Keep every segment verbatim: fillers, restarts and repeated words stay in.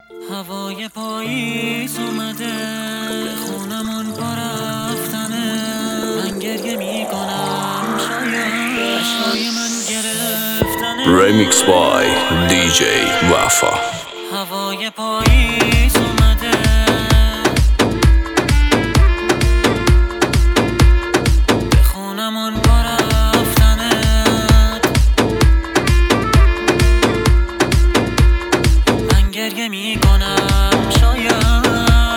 هوای پاییز اومده به خونمون پا رفتنه. من گریه میکنم شاید عشقای من گرفتنه. Remix by دی جی وفا. هوای پاییز اومده به خونمون پا رفتنه. من گریه میکنم شاید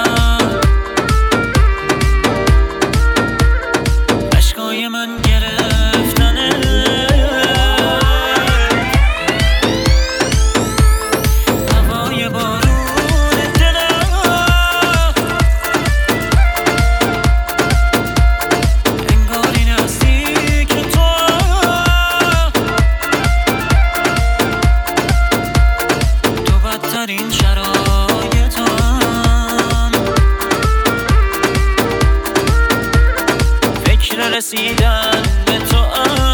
عشقای من گرفتنه. هوای بارون دلم انگاری نزدیک تو. تو بدترین شرایطم، فکر رسیدن به تو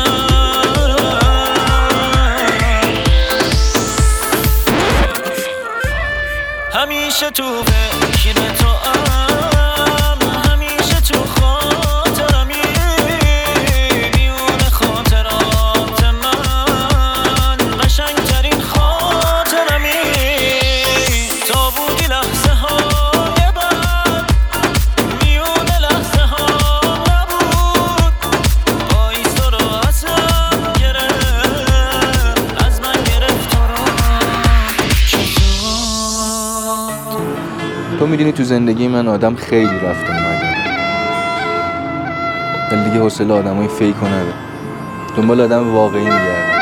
همیشه تو فکر تو ام، همیشه تو خاطرمی. میون خاطرات من قشنگترین خاطرمی. تا بودی لحظه های بد، میون لحظه ها نبود. پاییز تو رو ازم گرفت، از من گرفت تو رو. تو میدونی تو زندگی من آدم خیلی رفت اومده، ولی دیگه حوصله آدمای فیک رو نداره. دنبال آدم واقعی میگردم.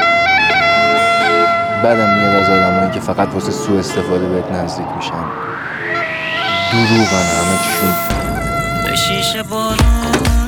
بدم میاد از آدمایی که فقط واسه سوء استفاده بهت نزدیک میشن. دروغن همه چیشون. به شیشه بارون